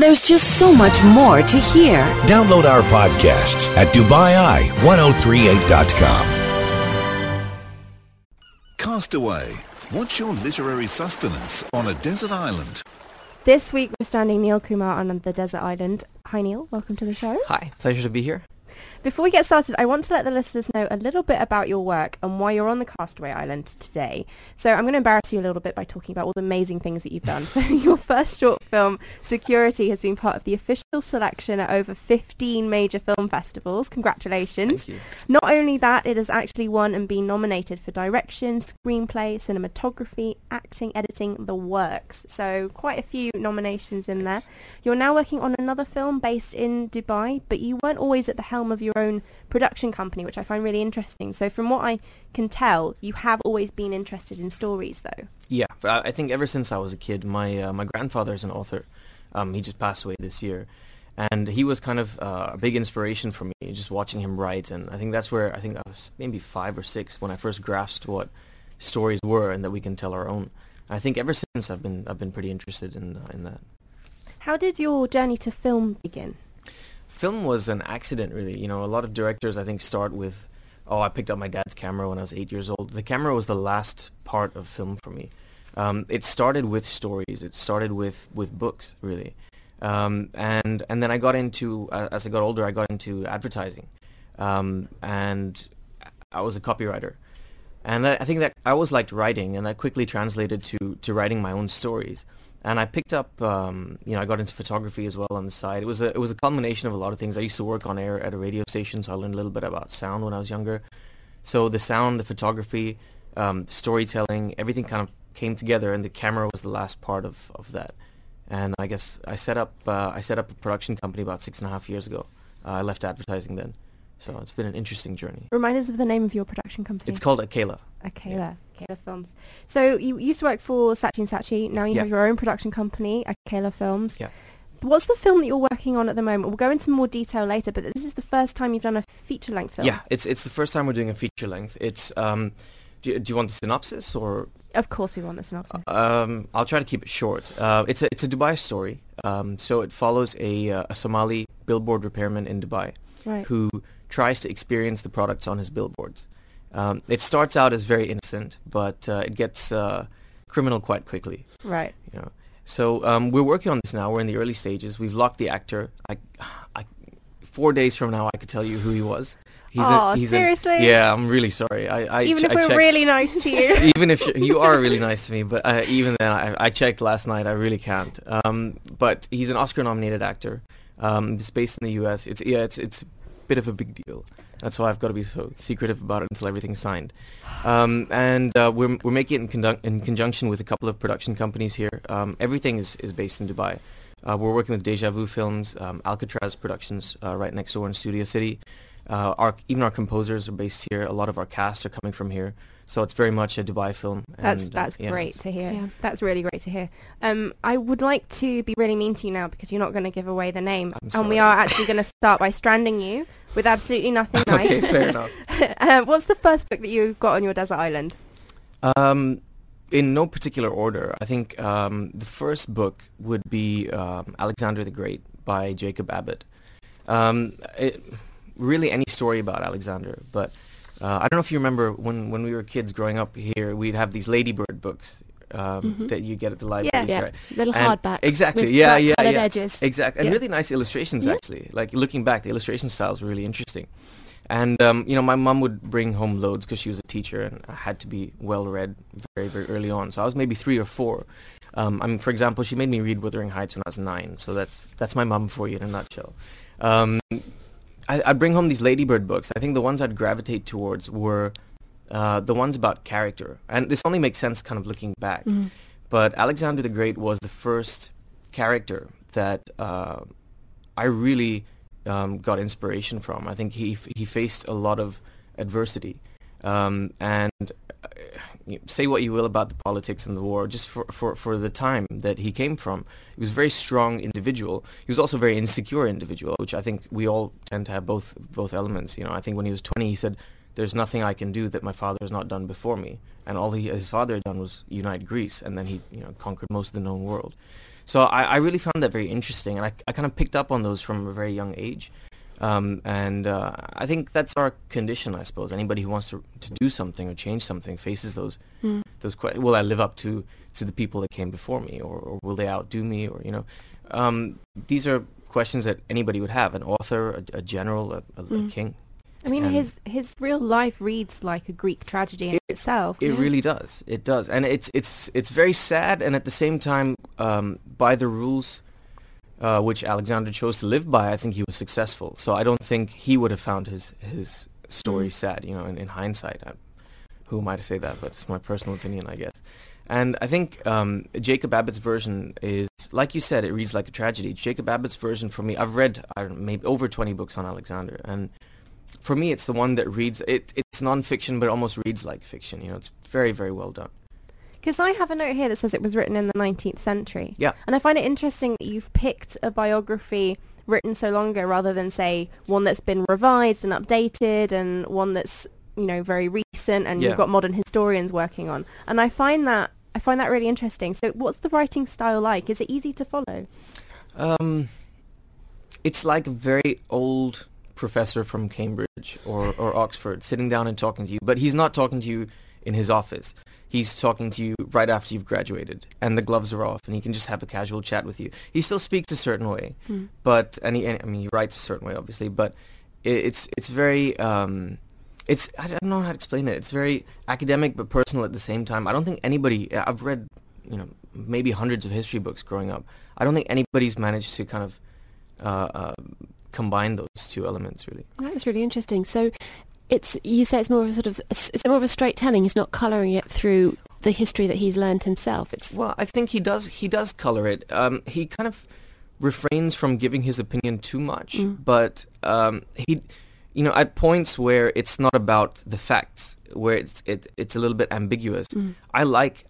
There's just so much more to hear. Download our podcasts at DubaiI1038.com. Castaway. What's your literary sustenance on a desert island? This week we're standing Neil Kumar on the desert island. Hi Neil, welcome to the show. Hi, pleasure to be here. Before we get started, I want to let the listeners know a little bit about your work and why you're on the Castaway Island today. So I'm going to embarrass you a little bit by talking about all the amazing things that you've done. So your first short film, Security, has been part of the official selection at over 15 major film festivals. Congratulations. Thank you. Not only that, it has actually won and been nominated for direction, screenplay, cinematography, acting, editing, the works. So quite a few nominations in there. You're now working on another film based in Dubai, but you weren't always at the helm of your own production company, which I find really interesting. So from what I can tell, you have always been interested in stories, though. Yeah, I think ever since I was a kid, my grandfather is an author. He just passed away this year. And he was kind of a big inspiration for me, just watching him write. And I think that's where I was maybe 5 or 6 when I first grasped what stories were and that we can tell our own. I think ever since I've been pretty interested in that. How did your journey to film begin? Film was an accident, really. You know, a lot of directors, I think, start with, I picked up my dad's camera when I was 8 years old. The camera was the last part of film for me. It started with stories. It started with books, really. And then I got into, as I got older, I got into advertising. And I was a copywriter. And I think that I always liked writing, and that quickly translated to writing my own stories. And I picked up, I got into photography as well on the side. It was a culmination of a lot of things. I used to work on air at a radio station, so I learned a little bit about sound when I was younger. So the sound, the photography, storytelling, everything kind of came together, and the camera was the last part of that. And I guess I set up a production company about 6.5 years ago. I left advertising then. So it's been an interesting journey. Remind us of the name of your production company. It's called Akela. Akela. Akela Films. So you used to work for Saatchi & Saatchi. Now you have your own production company, Akela Films. Yeah. What's the film that you're working on at the moment? We'll go into more detail later, but this is the first time you've done a feature-length film. Yeah, it's the first time we're doing a feature-length. It's do you want the synopsis or? Of course we want the synopsis. I'll try to keep it short. It's a Dubai story. So it follows a Somali billboard repairman in Dubai, right, who tries to experience the products on his billboards. It starts out as very innocent, but it gets criminal quite quickly. Right. You know. So we're working on this now. We're in the early stages. We've locked the actor. 4 days from now, I could tell you who he was. Seriously? Yeah, I'm really sorry. Even if we're really nice to you. Even if you are really nice to me, but even then, I checked last night. I really can't. But he's an Oscar-nominated actor. It's based in the U.S. It's a bit of a big deal. That's why I've got to be so secretive about it until everything's signed. We're making it in conjunction with a couple of production companies here. Everything is based in Dubai. We're working with Deja Vu Films, Alcatraz Productions right next door in Studio City. Even our composers are based here. A lot of our cast are coming from here. So it's very much a Dubai film. That's great to hear. Yeah. That's really great to hear. I would like to be really mean to you now because you're not going to give away the name. And we are actually going to start by stranding you with absolutely nothing nice. Okay, fair enough. What's the first book that you got on your desert island? In no particular order. I think the first book would be Alexander the Great by Jacob Abbott. Really any story about Alexander, but I don't know if you remember when we were kids growing up here, we'd have these Ladybird books that you get at the libraries, right? Little hardbacks. Exactly, with coloured edges. Exactly, and really nice illustrations actually. Like looking back, the illustration styles were really interesting. And my mum would bring home loads because she was a teacher, and I had to be well read very, very early on. So I was maybe 3 or 4. For example, she made me read Wuthering Heights when I was 9. So that's my mum for you in a nutshell. I'd bring home these Ladybird books. I think the ones I'd gravitate towards were the ones about character. And this only makes sense kind of looking back. Mm-hmm. But Alexander the Great was the first character that I really got inspiration from. I think he faced a lot of adversity. Say what you will about the politics and the war, just for the time that he came from. He was a very strong individual. He was also a very insecure individual, which I think we all tend to have both elements. You know, I think when he was 20, he said, "There's nothing I can do that my father has not done before me," and all his father had done was unite Greece, and then he conquered most of the known world. So I really found that very interesting, and I kind of picked up on those from a very young age. I think that's our condition, I suppose. Anybody who wants to do something or change something faces those questions. Will I live up to the people that came before me, or will they outdo me, or these are questions that anybody would have. An author, a general, a king. I mean, his real life reads like a Greek tragedy in itself. It really does. It does, and it's very sad, and at the same time, by the rules which Alexander chose to live by, I think he was successful. So I don't think he would have found his story sad. In hindsight, who am I to say that? But it's my personal opinion, I guess. And I think Jacob Abbott's version is, like you said, it reads like a tragedy. Jacob Abbott's version, for me, I've read maybe over 20 books on Alexander, and for me, it's the one that reads, it's non-fiction, but it almost reads like fiction. It's very, very well done. Because I have a note here that says it was written in the 19th century. Yeah. And I find it interesting that you've picked a biography written so long ago rather than, say, one that's been revised and updated and one that's, very recent and you've got modern historians working on. And I find that really interesting. So what's the writing style like? Is it easy to follow? It's like a very old professor from Cambridge or Oxford sitting down and talking to you, but he's not talking to you in his office. He's talking to you right after you've graduated and the gloves are off, and he can just have a casual chat with you. He still speaks a certain way, but he writes a certain way, obviously, but it's very I don't know how to explain it. It's very academic but personal at the same time. I don't think anybody, I've read maybe hundreds of history books growing up. I don't think anybody's managed to kind of combine those two elements, really. That's really interesting. So you say it's more of a straight telling. He's not colouring it through the history that he's learned himself. Well, I think he does colour it. He kind of refrains from giving his opinion too much, but he, at points where it's not about the facts, where it's a little bit ambiguous. I like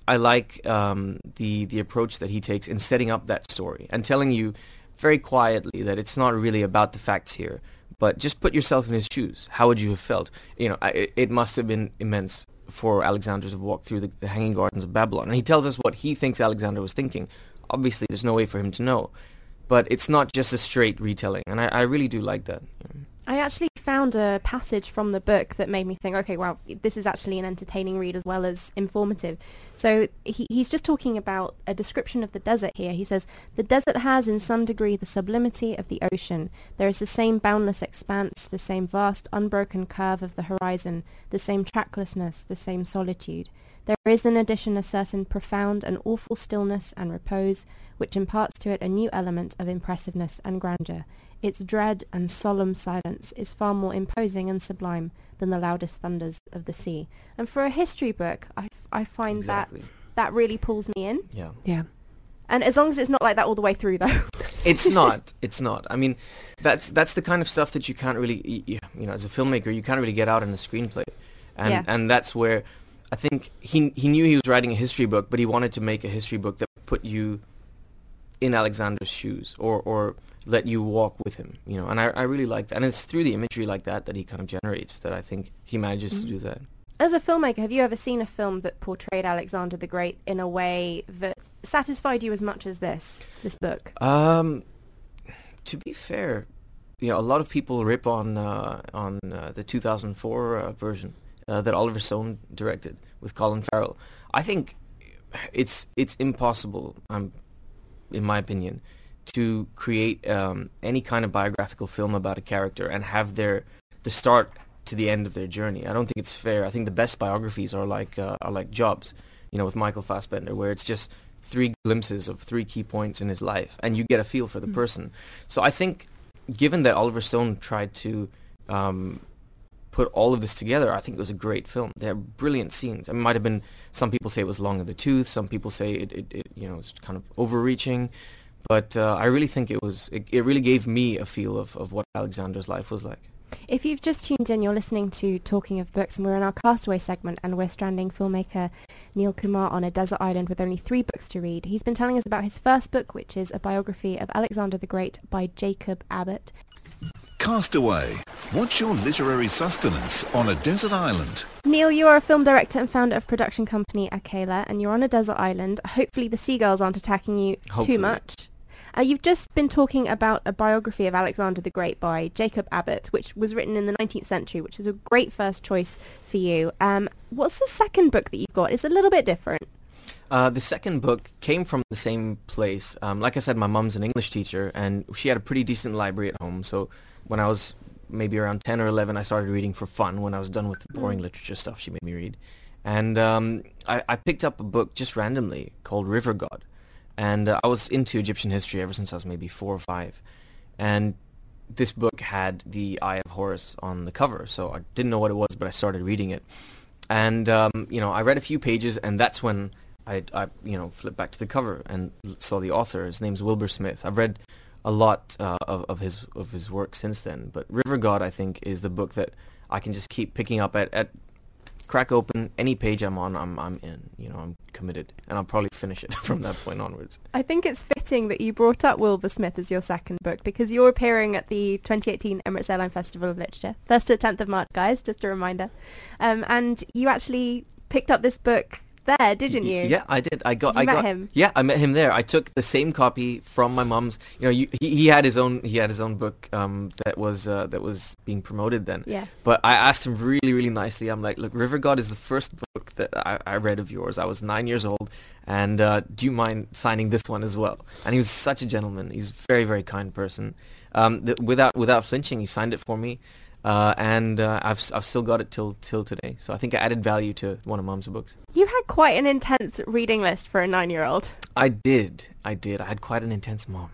the approach that he takes in setting up that story and telling you very quietly that it's not really about the facts here, but just put yourself in his shoes. How would you have felt? It must have been immense for Alexander to walk through the Hanging Gardens of Babylon. And he tells us what he thinks Alexander was thinking. Obviously, there's no way for him to know. But it's not just a straight retelling, and I really do like that. I actually found a passage from the book that made me think, okay, wow, this is actually an entertaining read as well as informative. So he's just talking about a description of the desert here. He says, "The desert has in some degree the sublimity of the ocean. There is the same boundless expanse, the same vast unbroken curve of the horizon, the same tracklessness, the same solitude. There is in addition a certain profound and awful stillness and repose, which imparts to it a new element of impressiveness and grandeur. Its dread and solemn silence is far more imposing and sublime than the loudest thunders of the sea." And for a history book, I find Exactly. that really pulls me in. Yeah. And as long as it's not like that all the way through, though. It's not. I mean, that's the kind of stuff that you can't really, as a filmmaker, you can't really get out in a screenplay. And that's where I think he knew he was writing a history book, but he wanted to make a history book that put you in Alexander's shoes or let you walk with him, and I really like that. And it's through the imagery like that he kind of generates that I think he manages to do that. As a filmmaker, have you ever seen a film that portrayed Alexander the Great in a way that satisfied you as much as this book? To be fair, a lot of people rip on the 2004 version that Oliver Stone directed with Colin Farrell. I think it's impossible, in my opinion, to create any kind of biographical film about a character and have the start to the end of their journey. I don't think it's fair. I think the best biographies are like Jobs, with Michael Fassbender, where it's just 3 glimpses of 3 key points in his life, and you get a feel for the person. So I think, given that Oliver Stone tried to put all of this together, I think it was a great film. They have brilliant scenes. It might have been, some people say it was long in the tooth, some people say it was kind of overreaching, but I really think it really gave me a feel of what Alexander's life was like. If you've just tuned in, you're listening to Talking of Books, and we're in our Castaway segment, and we're stranding filmmaker Neil Kumar on a desert island with only 3 books to read. He's been telling us about his first book, which is a biography of Alexander the Great by Jacob Abbott. Castaway What's your literary sustenance on a desert island? Neil, you are a film director and founder of production company Akela, and you're on a desert island. Hopefully the seagulls aren't attacking you too much. You've just been talking about a biography of Alexander the Great by Jacob Abbott, which was written in the 19th century, which is a great first choice for you. What's the second book that you've got? It's a little bit different. The second book came from the same place. Like I said, my mum's an English teacher, and she had a pretty decent library at home. So when I was maybe around 10 or 11, I started reading for fun. When I was done with the boring literature stuff, she made me read. And I picked up a book just randomly called River God. And I was into Egyptian history ever since I was maybe 4 or 5. And this book had the Eye of Horus on the cover, so I didn't know what it was, but I started reading it. And, I read a few pages, and that's when I flipped back to the cover and saw the author. His name's Wilbur Smith. I've read a lot of his work since then, but River God, I think, is the book that I can just keep picking up at crack open any page I'm on. I'm in. I'm committed, and I'll probably finish it from that point onwards. I think it's fitting that you brought up Wilbur Smith as your second book, because you're appearing at the 2018 Emirates Airline Festival of Literature, 1st to 10th of March, guys. Just a reminder. And you actually picked up this book there, didn't you? Yeah, I did. I got him. Yeah, I met him there. I took the same copy from my mum's. He had his own book that was being promoted then. Yeah. But I asked him really, really nicely. I'm like, look, River God is the first book that I read of yours. I was 9 years old, and do you mind signing this one as well? And he was such a gentleman. He's a very, very kind person. Without flinching, he signed it for me. And I've still got it till today. So I think I added value to one of Mum's books. You had quite an intense reading list for a 9-year-old. I did. I had quite an intense mom.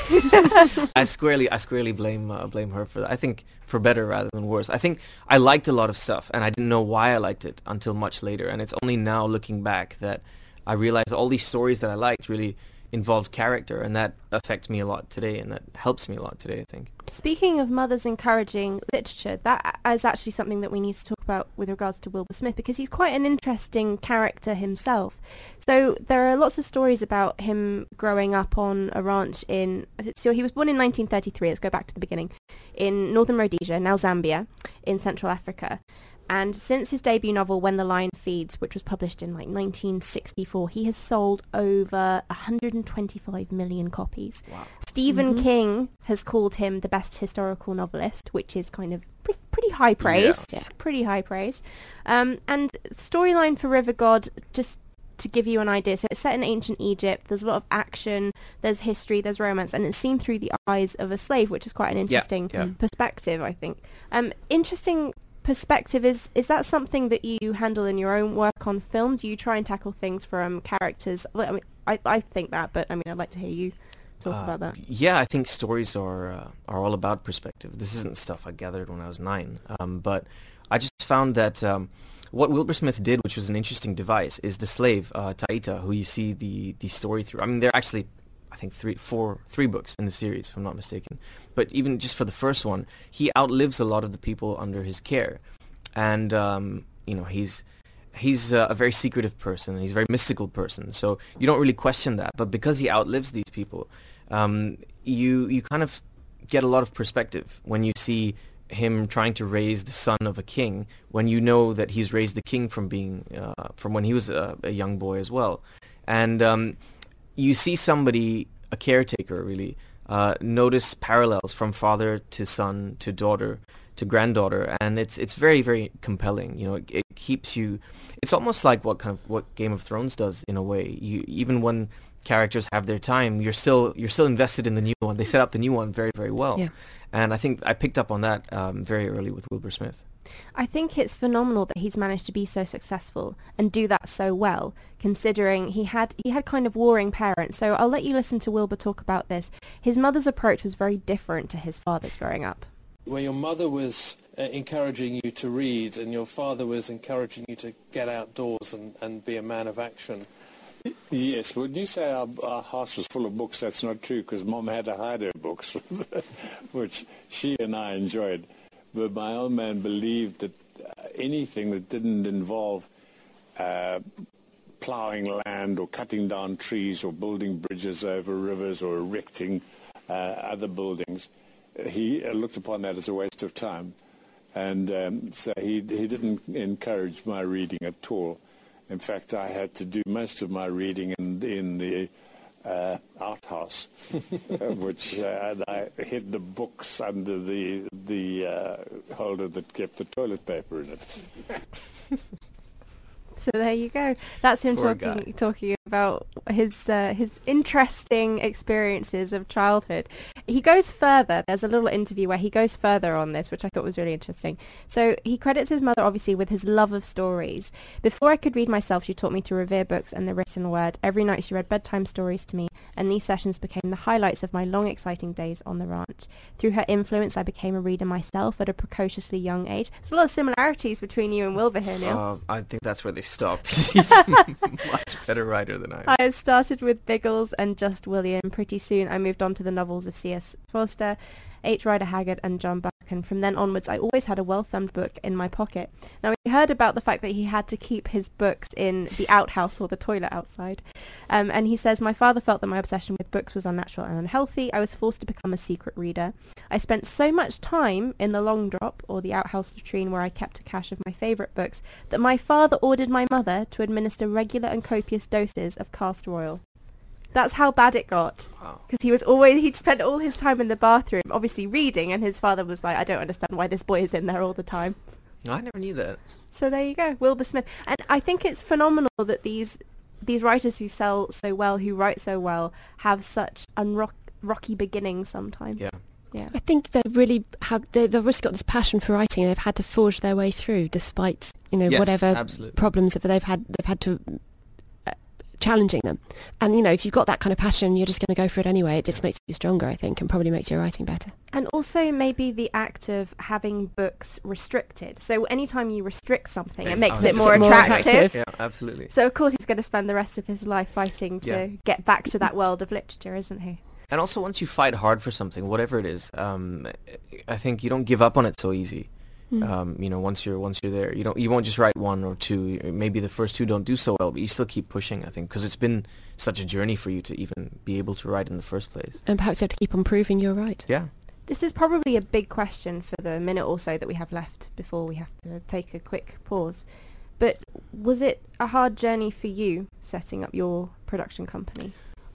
I squarely blame her for that. I think for better rather than worse. I think I liked a lot of stuff, and I didn't know why I liked it until much later. And it's only now, looking back, that I realized all these stories that I liked really involved character, and that affects me a lot today, and that helps me a lot today, I think. Speaking of mothers encouraging literature, that is actually something that we need to talk about with regards to Wilbur Smith, because he's quite an interesting character himself. So there are lots of stories about him growing up on a ranch so he was born in 1933, let's go back to the beginning, in northern Rhodesia, now Zambia, in Central Africa. And since his debut novel, When the Lion Feeds, which was published in 1964, he has sold over 125 million copies. Wow. Stephen King has called him the best historical novelist, which is kind of pretty high praise. Yeah. Pretty high praise. And storyline for River God, just to give you an idea, so it's set in ancient Egypt. There's a lot of action, there's history, there's romance, and it's seen through the eyes of a slave, which is quite an interesting perspective, I think. Interesting perspective. Is that something that you handle in your own work on film? Do you try and tackle things from characters? I mean, I think that, but I mean, I'd like to hear you talk about that. Yeah, I think stories are all about perspective. This isn't stuff I gathered when I was 9, but I just found that what Wilbur Smith did, which was an interesting device, is the slave Taita, who you see the story through. I mean, there are actually, I think, three books in the series, if I'm not mistaken. But even just for the first one, he outlives a lot of the people under his care, and he's a very secretive person. He's a very mystical person, so you don't really question that. But because he outlives these people, you kind of get a lot of perspective when you see him trying to raise the son of a king, when you know that he's raised the king from when he was a young boy as well, and you see somebody, a caretaker really, notice parallels from father to son to daughter to granddaughter, and it's very, very compelling. It keeps you. It's almost like what Game of Thrones does in a way. Even when characters have their time, you're still invested in the new one. They set up the new one very, very well, and I think I picked up on that very early with Wilbur Smith. I think it's phenomenal that he's managed to be so successful and do that so well, considering he had kind of warring parents. So I'll let you listen to Wilbur talk about this. His mother's approach was very different to his father's growing up. Where your mother was encouraging you to read and your father was encouraging you to get outdoors and be a man of action. Yes, when you say our house was full of books, that's not true, because Mom had to hide her books, which she and I enjoyed. But my old man believed that anything that didn't involve ploughing land or cutting down trees or building bridges over rivers or erecting other buildings, he looked upon that as a waste of time. And so he didn't encourage my reading at all. In fact, I had to do most of my reading in the outhouse, which and I hid the books under the holder that kept the toilet paper in it. So there you go. That's him Poor talking about his interesting experiences of childhood. He goes further. There's a little interview where he goes further on this, which I thought was really interesting. So he credits his mother, obviously, with his love of stories. Before I could read myself, she taught me to revere books and the written word. Every night she read bedtime stories to me, and these sessions became the highlights of my long, exciting days on the ranch. Through her influence, I became a reader myself at a precociously young age. There's a lot of similarities between you and Wilbur here, Neil. I think that's where they stop. He's a much better writer than I am. I started with Biggles and Just William. Pretty soon I moved on to the novels of C.S. Forster, H. Rider Haggard and John Buck, and from then onwards I always had a well-thumbed book in my pocket. Now we heard about the fact that he had to keep his books in the outhouse or the toilet outside, and he says, my father felt that my obsession with books was unnatural and unhealthy. I was forced to become a secret reader. I spent so much time in the long drop or the outhouse latrine where I kept a cache of my favourite books that my father ordered my mother to administer regular and copious doses of castor oil. That's how bad it got. Wow. Because he'd spent all his time in the bathroom, obviously reading, and his father was like, I don't understand why this boy is in there all the time. I never knew that. So there you go, Wilbur Smith. And I think it's phenomenal that these writers who sell so well, who write so well, have such rocky beginnings sometimes. Yeah. Yeah. I think they've really got this passion for writing, and they've had to forge their way through despite, Yes, whatever absolutely. problems that they've had to challenging them. And if you've got that kind of passion, you're just going to go for it anyway. It just makes you stronger, I think, and probably makes your writing better. And also maybe the act of having books restricted. So anytime you restrict something, it makes it more attractive. Yeah, absolutely. So of course he's going to spend the rest of his life fighting to get back to that world of literature, isn't he? And also, once you fight hard for something, whatever it is, I think you don't give up on it so easy. Once you're there, you won't just write one or two. Maybe the first two don't do so well, but you still keep pushing, I think, because it's been such a journey for you to even be able to write in the first place. And perhaps you have to keep on proving you're right. Yeah. This is probably a big question for the minute or so that we have left before we have to take a quick pause. But was it a hard journey for you setting up your production company?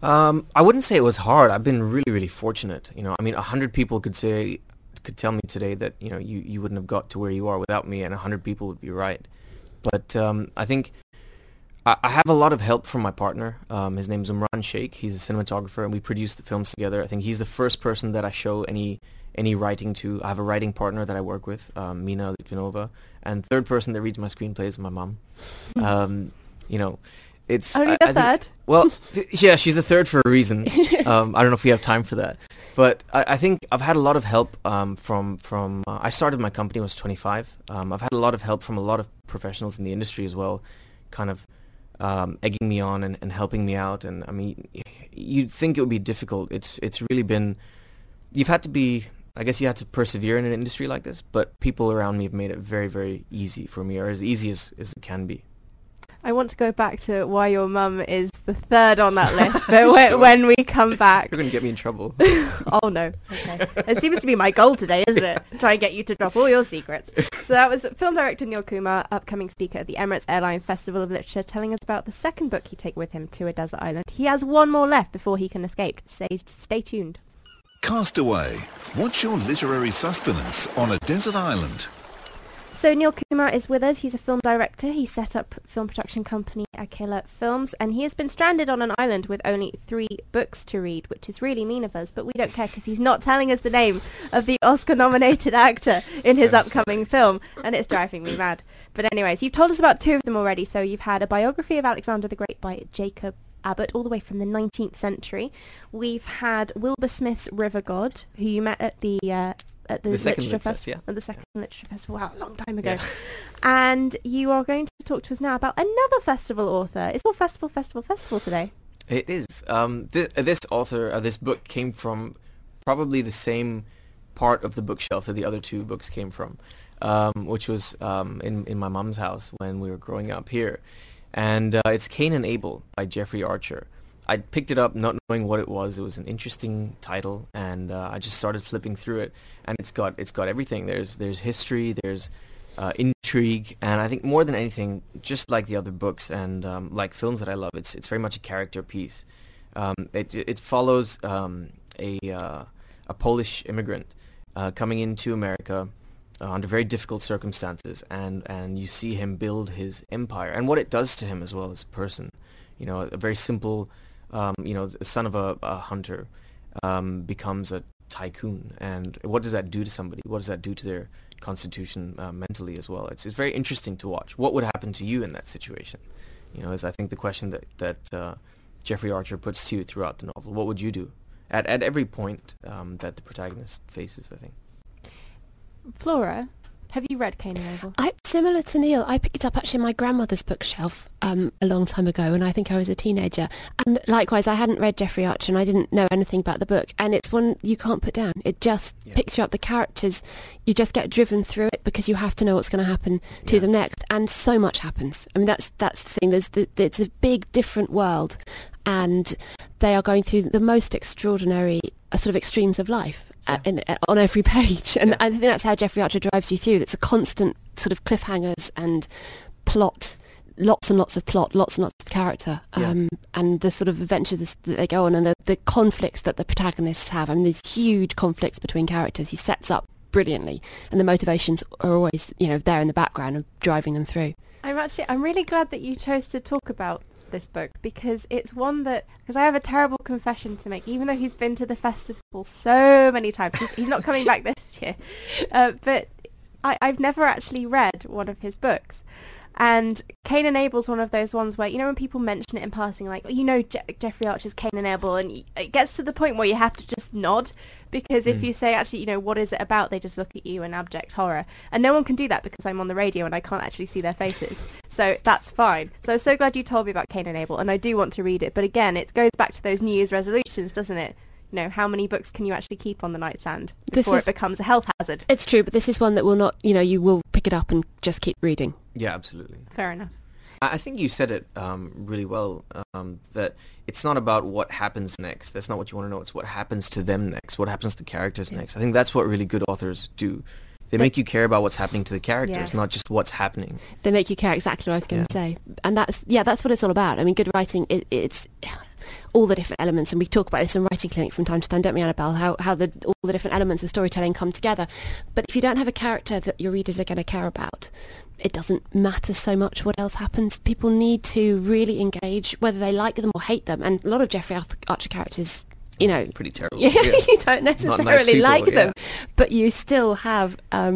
I wouldn't say it was hard. I've been really, really fortunate. 100 people could tell me today that you wouldn't have got to where you are without me, and 100 people would be right. But I think I have a lot of help from my partner. His name's Umran Sheikh. He's a cinematographer, and we produce the films together. I think he's the first person that I show any writing to. I have a writing partner that I work with, Mina Litvinova, and third person that reads my screenplays is my mom. It's only the third. Yeah, she's the third for a reason. I don't know if we have time for that, but I think I've had a lot of help from. I started my company when I was 25. I've had a lot of help from a lot of professionals in the industry as well, kind of egging me on and helping me out. And I mean, you'd think it would be difficult. It's really been. You've had to be. I guess you had to persevere in an industry like this, but people around me have made it very, very easy for me, or as easy as it can be. I want to go back to why your mum is the third on that list, but when we come back... You're going to get me in trouble. Oh, no. Okay. It seems to be my goal today, isn't it? Try and get you to drop all your secrets. So that was film director Neil Kumar, upcoming speaker at the Emirates Airline Festival of Literature, telling us about the second book he'd take with him to a desert island. He has one more left before he can escape. Stay tuned. Castaway. What's your literary sustenance on a desert island? So Neil Kumar is with us. He's a film director. He set up film production company Akela Films, and he has been stranded on an island with only 3 books to read, which is really mean of us, but we don't care because he's not telling us the name of the Oscar-nominated actor in his upcoming film, and it's driving me mad. But anyways, you've told us about 2 of them already. So you've had a biography of Alexander the Great by Jacob Abbott, all the way from the 19th century. We've had Wilbur Smith's River God, who you met at the second Literature Festival. At the second Literature Festival. Wow, a long time ago. Yeah. And you are going to talk to us now about another festival author. It's all festival today. It is. This author, this book came from probably the same part of the bookshelf that the other 2 books came from, which was in my mum's house when we were growing up here. And it's Cain and Abel by Jeffrey Archer. I picked it up not knowing what it was. It was an interesting title, and I just started flipping through it, and it's got everything. There's history, there's intrigue, and I think more than anything, just like the other books and like films that I love, it's very much a character piece. It follows a Polish immigrant coming into America under very difficult circumstances, and you see him build his empire and what it does to him as well as a person. You know, a very simple, the son of a hunter becomes a tycoon, and what does that do to somebody? What does that do to their constitution mentally as well? It's very interesting to watch. What would happen to you in that situation? You know, is I think the question that Jeffrey Archer puts to you throughout the novel. What would you do at every point that the protagonist faces, I think? Flora, have you read Cain and Abel? Similar to Neil, I picked it up actually in my grandmother's bookshelf a long time ago, and I think I was a teenager. And likewise, I hadn't read Jeffrey Archer, and I didn't know anything about the book. And it's one you can't put down. It just picks you up. The characters, you just get driven through it because you have to know what's going to happen to them next. And so much happens. I mean, that's the thing. It's a big, different world, and they are going through the most extraordinary sort of extremes of life. On every page, and I think that's how Jeffrey Archer drives you through. It's a constant sort of cliffhangers and plot, lots and lots of plot, lots and lots of character, and the sort of adventures that they go on, and the conflicts that the protagonists have. I mean, there's huge conflicts between characters. He sets up brilliantly, and the motivations are always, there in the background of driving them through. I'm really glad that you chose to talk about this book, because it's one because I have a terrible confession to make, even though he's been to the festival so many times. He's not coming back this year, but I've never actually read one of his books. And Cain and Abel's one of those ones where, when people mention it in passing, like, Jeffrey Archer's Cain and Abel, and it gets to the point where you have to just nod, because if you say, actually, what is it about, they just look at you in abject horror. And no one can do that because I'm on the radio and I can't actually see their faces. So that's fine. So I'm so glad you told me about Cain and Abel, and I do want to read it. But again, it goes back to those New Year's resolutions, doesn't it? How many books can you actually keep on the nightstand before it becomes a health hazard? It's true, but this is one that will not, you will pick it up and just keep reading. Yeah, absolutely. Fair enough. I think you said it really well, that it's not about what happens next. That's not what you want to know. It's what happens to them next, what happens to characters next. I think that's what really good authors do. They make you care about what's happening to the characters, not just what's happening. They make you care, exactly what I was going to say. And that's what it's all about. I mean, good writing, it's all the different elements, and we talk about this in Writing Clinic from time to time, don't we, Annabelle, how all the different elements of storytelling come together. But if you don't have a character that your readers are going to care about, it doesn't matter so much what else happens. People need to really engage, whether they like them or hate them. And a lot of Jeffrey Archer characters, pretty terrible. You don't necessarily nice people, like them, but you still have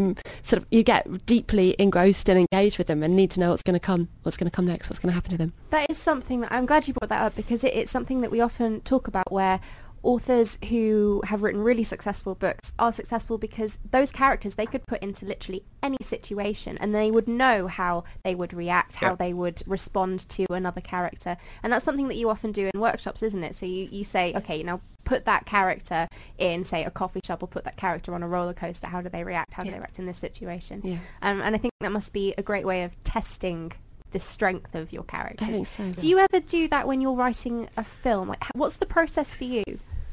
you get deeply engrossed and engaged with them, and need to know what's going to come next, what's going to happen to them. That is something that I'm glad you brought that up, because it's something that we often talk about, where authors who have written really successful books are successful because those characters they could put into literally any situation, and they would know how they would react, how they would respond to another character. And that's something that you often do in workshops, isn't it? So you say, okay, now put that character in, say, a coffee shop, or put that character on a roller coaster. How do they react? How do they react in this situation? Yeah. And I think that must be a great way of testing the strength of your characters. I think so. Do you ever do that when you're writing a film? Like, what's the process for you?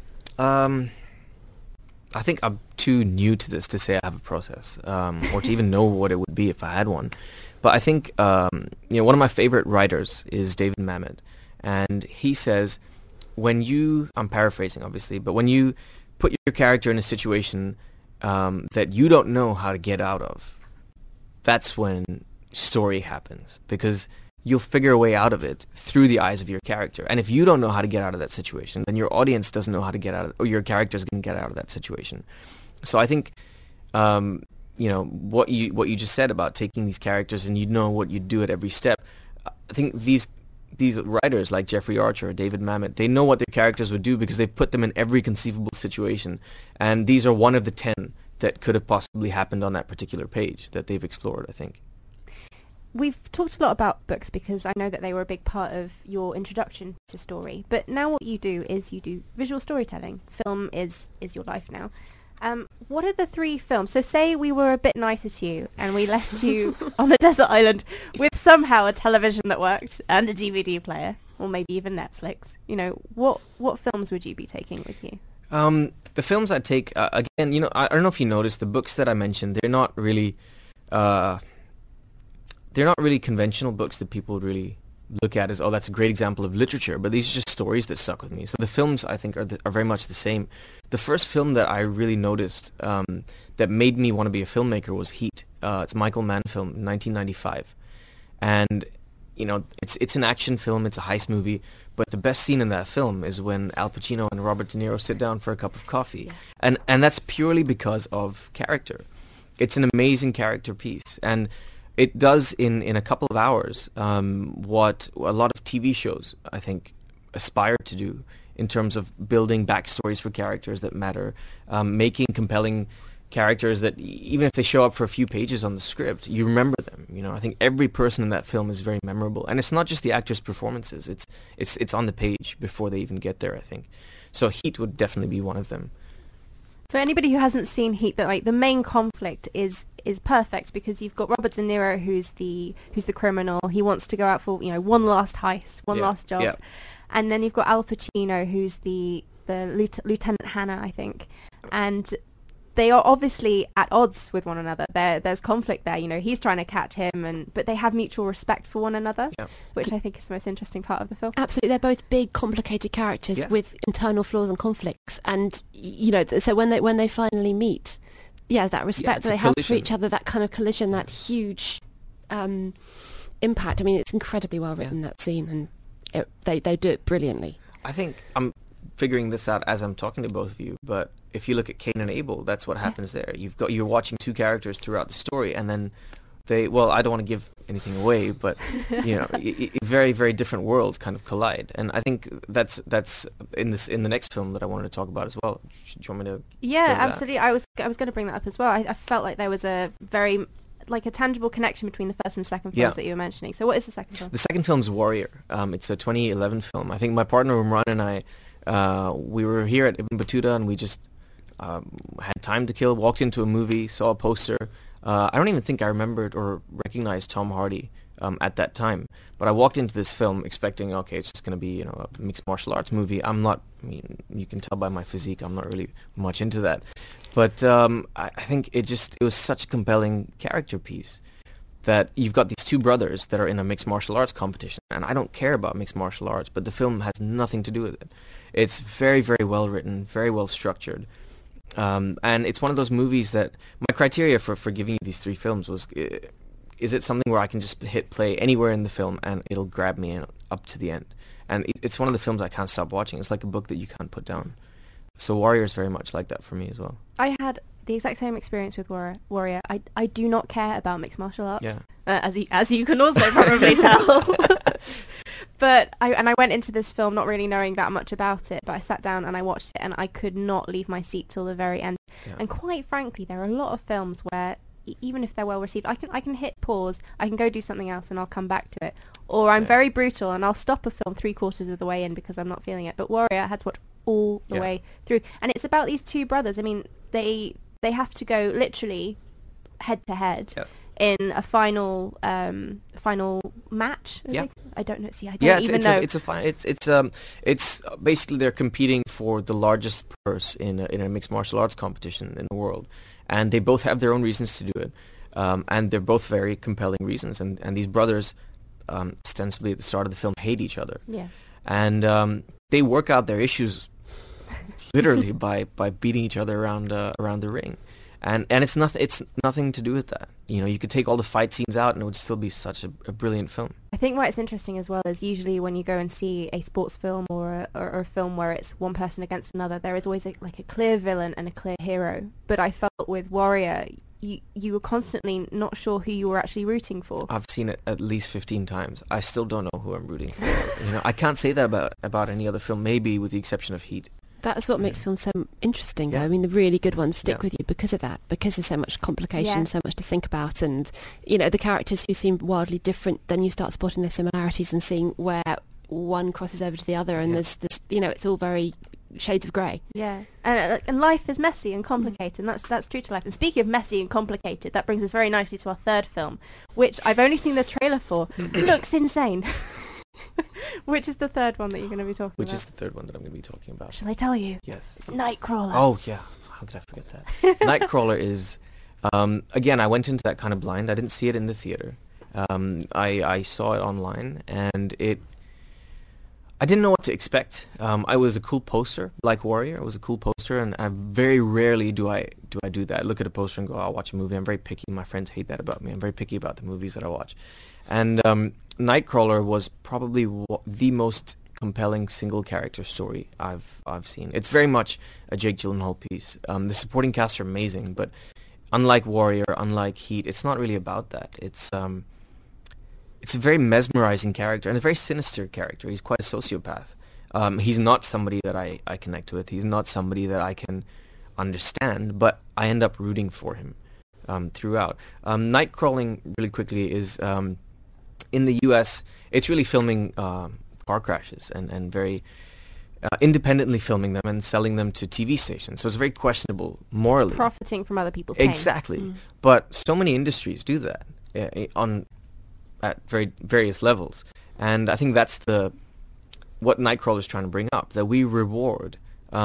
I think I'm too new to this to say I have a process, or to even know what it would be if I had one. But I think, one of my favorite writers is David Mamet, and he says, I'm paraphrasing obviously, but when you put your character in a situation that you don't know how to get out of, that's when story happens, because you'll figure a way out of it through the eyes of your character. And if you don't know how to get out of that situation, then your audience doesn't know how to get out of, or your characters can get out of that situation. So I think, what you just said about taking these characters and you know what you do at every step. I think these writers like Jeffrey Archer or David Mamet, they know what their characters would do because they've put them in every conceivable situation. And these are one of the 10 that could have possibly happened on that particular page that they've explored, I think. We've talked a lot about books because I know that they were a big part of your introduction to story. But now what you do is you do visual storytelling. Film is your life now. What are the 3 films? So say we were a bit nicer to you and we left you on a desert island with somehow a television that worked and a DVD player. or maybe even Netflix, you know, what films would you be taking with you? The films I take, again, you know, I don't know if you noticed, the books that I mentioned, they're not really conventional books that people would really look at as, oh, that's a great example of literature, but these are just stories that stuck with me. So the films, I think, are very much the same. The first film that I really noticed that made me want to be a filmmaker was Heat. It's a Michael Mann film, 1995. And, you know, it's an action film, it's a heist movie, but the best scene in that film is when Al Pacino and Robert De Niro sit down for a cup of coffee. Yeah. And that's purely because of character. It's an amazing character piece. And it does in a couple of hours what a lot of TV shows, I think, aspire to do in terms of building backstories for characters that matter, making compelling characters that even if they show up for a few pages on the script, you remember them. You know, I think every person in that film is very memorable, and it's not just the actors' performances; it's on the page before they even get there, I think. So Heat would definitely be one of them. For anybody who hasn't seen Heat, that like the main conflict is perfect because you've got Robert De Niro who's the criminal. He wants to go out for, you know, one last heist, one last job. Yeah. And then you've got Al Pacino who's the Lieutenant Hannah, I think. And they are obviously at odds with one another. There's conflict there, you know, he's trying to catch him, but they have mutual respect for one another, which I think is the most interesting part of the film. Absolutely. They're both big, complicated characters with internal flaws and conflicts. And, you know, so when they finally meet, that respect that they have for each other, that kind of collision, that huge impact. I mean, it's incredibly well written, that scene, and they do it brilliantly. I think I'm figuring this out as I'm talking to both of you, but if you look at Cain and Abel, that's what happens there. You're watching two characters throughout the story, and then I don't want to give anything away, but you know, very, very different worlds kind of collide, and I think that's in the next film that I wanted to talk about as well. Do you want me to? Yeah, absolutely. I was going to bring that up as well. I felt like there was a very like a tangible connection between the first and second films that you were mentioning. So what is the second film? The second film is Warrior. It's a 2011 film. I think my partner Umran and I, we were here at Ibn Battuta, and we just had time to kill, walked into a movie, saw a poster. I don't even think I remembered or recognized Tom Hardy at that time, but I walked into this film expecting, okay, it's just going to be, you know, a mixed martial arts movie. I mean, you can tell by my physique, I'm not really much into that. But I think it was such a compelling character piece that you've got these two brothers that are in a mixed martial arts competition, and I don't care about mixed martial arts, but the film has nothing to do with it. It's very, very well written, very well structured. And it's one of those movies that my criteria for giving you these three films was, is it something where I can just hit play anywhere in the film and it'll grab me up to the end? And it's one of the films I can't stop watching. It's like a book that you can't put down. So Warrior is very much like that for me as well. I had the exact same experience with Warrior. I do not care about mixed martial arts, as you can also probably tell. But I went into this film not really knowing that much about it, but I sat down and I watched it, and I could not leave my seat till the very end. Yeah. And quite frankly, there are a lot of films where even if they're well received, I can hit pause, I can go do something else, and I'll come back to it. Or I'm very brutal and I'll stop a film 3/4 of the way in because I'm not feeling it. But Warrior I had to watch all the way through, and it's about these two brothers. I mean, they have to go literally head to head in a final match. I don't know. See, I don't even know. It's basically they're competing for the largest purse in a mixed martial arts competition in the world, and they both have their own reasons to do it, and they're both very compelling reasons. And these brothers, ostensibly at the start of the film, hate each other. Yeah, and they work out their issues literally by beating each other around the ring. And it's nothing to do with that. You know, you could take all the fight scenes out and it would still be such a brilliant film. I think why it's interesting as well is usually when you go and see a sports film or a film where it's one person against another, there is always a clear villain and a clear hero. But I felt with Warrior, you were constantly not sure who you were actually rooting for. I've seen it at least 15 times. I still don't know who I'm rooting for. You know, I can't say that about any other film, maybe with the exception of Heat. That's what makes films so interesting, though. I mean, the really good ones stick with you because of that, because there's so much complication, so much to think about, and, you know, the characters who seem wildly different, then you start spotting their similarities and seeing where one crosses over to the other, and there's this, you know, it's all very shades of grey. Yeah, and life is messy and complicated, and that's true to life. And speaking of messy and complicated, that brings us very nicely to our third film, which I've only seen the trailer for. Looks insane. Which is the third one that you're going to be talking Which about? is the third one that I'm going to be talking about. Shall I tell you? Yes. It's Nightcrawler. Oh, yeah. How could I forget that? Nightcrawler is, again, I went into that kind of blind. I didn't see it in the theater. I saw it online, and I didn't know what to expect. I was a cool poster, like Warrior. It was a cool poster, and I very rarely do I do that. I look at a poster and go, I'll watch a movie. I'm very picky. My friends hate that about me. I'm very picky about the movies that I watch. And Nightcrawler was probably the most compelling single character story I've seen. It's very much a Jake Gyllenhaal piece. The supporting cast are amazing, but unlike Warrior, unlike Heat, it's not really about that. It's a very mesmerizing character and a very sinister character. He's quite a sociopath. He's not somebody that I connect with. He's not somebody that I can understand, but I end up rooting for him throughout. Nightcrawling, really quickly, is in the US, it's really filming car crashes and very independently filming them and selling them to TV stations. So it's very questionable morally. Profiting from other people's pain. Exactly. But so many industries do that at various levels. And I think that's what Nightcrawler is trying to bring up, that we reward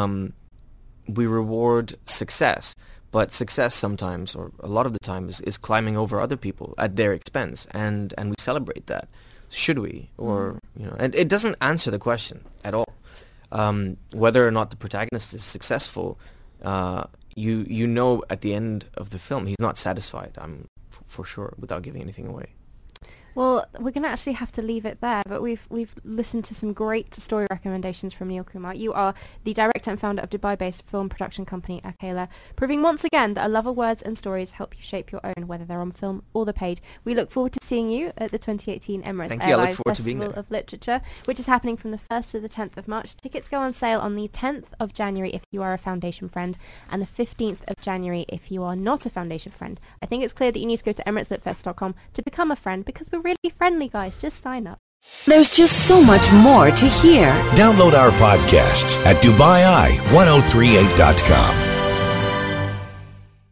success, but success sometimes, or a lot of the time, is climbing over other people at their expense, and we celebrate that. Should we? Or, and it doesn't answer the question at all. Whether or not the protagonist is successful, you know at the end of the film he's not satisfied, for sure, without giving anything away. Well, we're going to actually have to leave it there, but we've listened to some great story recommendations from Neil Kumar. You are the director and founder of Dubai-based film production company Akela, proving once again that a love of words and stories help you shape your own, whether they're on film or the page. We look forward to seeing you at the 2018 Emirates Airlines Festival of Literature, which is happening from the 1st to the 10th of March. Tickets go on sale on the 10th of January if you are a Foundation friend, and the 15th of January if you are not a Foundation friend. I think it's clear that you need to go to EmiratesLitFest.com to become a friend, because we're really friendly, guys. Just sign up. There's just so much more to hear. Download our podcasts at DubaiEye1038.com.